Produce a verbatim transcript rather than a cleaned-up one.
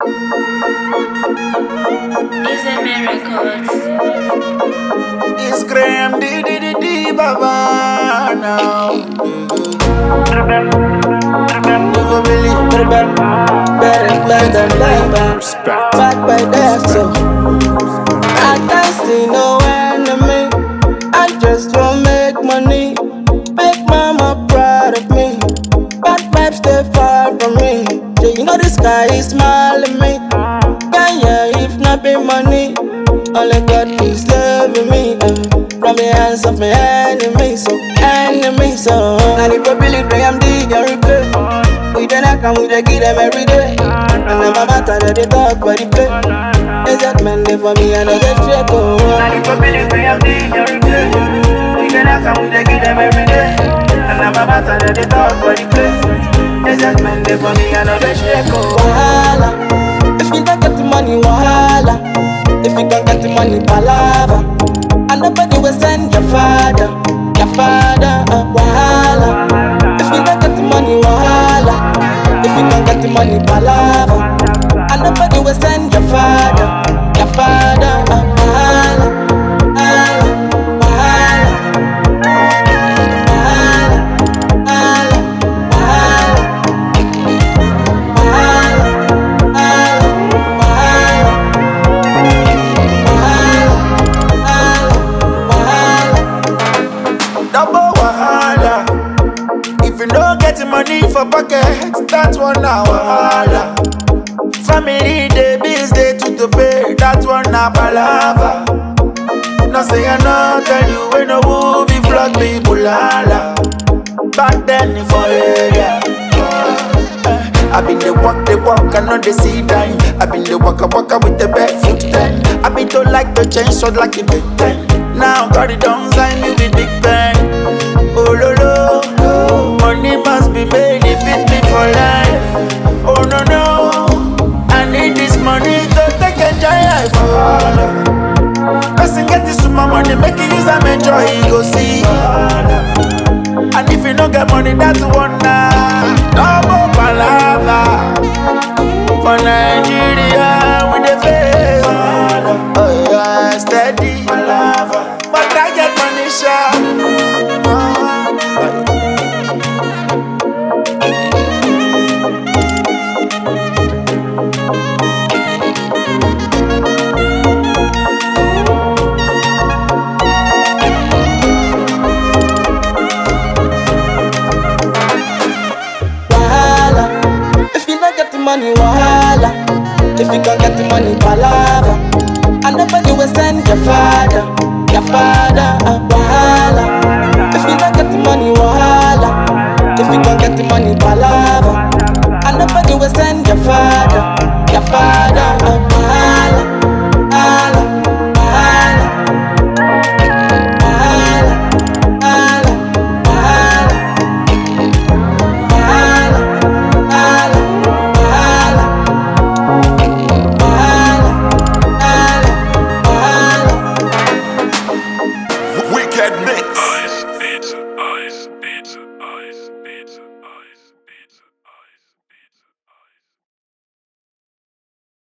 Is it miracles? It's Graham D D D D Baba now. Never believe Better, better, better, better. Back by that, so I can't see no enemy. I just want make money. Make mama proud of me. Bad vibes stay far from me. Yeah, you know the sky is smiling me. Yeah, yeah, if not be money, only God is loving me. Uh, from the hands of my enemies, so enemies, so. And if I believe I am the regret. We then I come with a give them every day. And then my matter that they talk for the play. Is that man there for me and I get shake oh. And if I believe I am the regret. We then I come with a give them every day. And then my matter that they talk for the play. Is that man there for me and I get shake oh. Wahala. If you don't get the money, wahala. If you can't get the money, palava. And nobody will send your father. Your father, uh, wahala. If you don't get the money, wahala. If you can't get the money, palava. And nobody will send your father. Your father, uh, wahala. Wahala, wahala. Wahala, wahala, wahala. double wahala. If you don't get the money for pocket, that one na wahala. Family day, bills day to to pay, that one na palava. No say I no tell you when no who be flog me bulala. Back then for area. I been the walk, the walk, I know the see dime. I been the walker, walker with the barefoot ten. I been to like the chain shot like a big ten. Now got it down, sign me with big pen. Oh lo lo, money must be made if it be for life. Oh no no, I need this money to take a giant for. Person get this with my money, make it use and enjoy, you go see. And if you don't get money, that's one now. Double palava for Nigeria with the face. Oh yeah, steady palava, but I get money sharp. Money wahala. If you can't get the money, palava. And nobody will send your father. Your father, uh, wahala. If you don't get the money, wahala. If you can't get the money, palava. And nobody will send your father. Your father, uh, wahala.